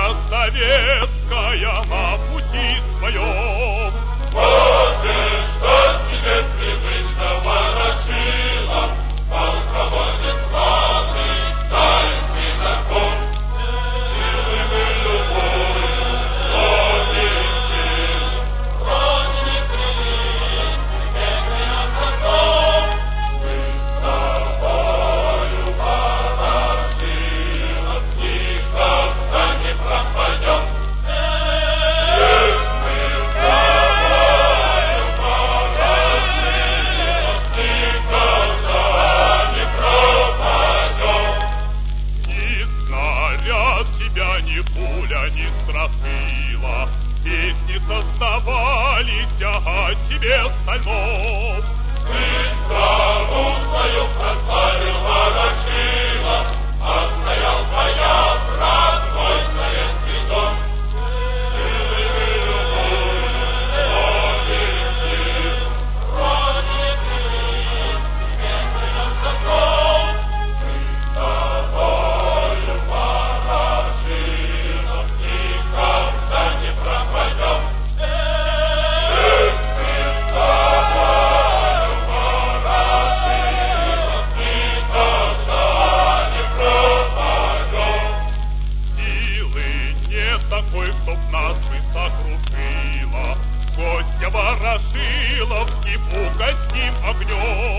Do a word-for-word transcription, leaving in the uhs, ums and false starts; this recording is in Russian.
Армия советская на пути своем. Помнишь, что тебе привычно Ворошилов, полководец главный, тайный закон. Силы мы любую, победим. Родине крылись, бедный закон. Мы с тобою, Ворошилов, никогда не пропадем. Ни пуля не страшила, песни создавались о тебе стальном. Ты страну свою прославил, Ворошилов, отстоял твоя родной советский дом. Силы мы любую победим, Родине крылись, бедный наш закон. Мы с тобою, Ворошилов, никогда не пропадем. Эх, мы с тобою, Ворошилов, никогда не пропадем. Силы нет такой, чтоб нас бы сокрушила. Гостя Ворошиловским угостим огнем.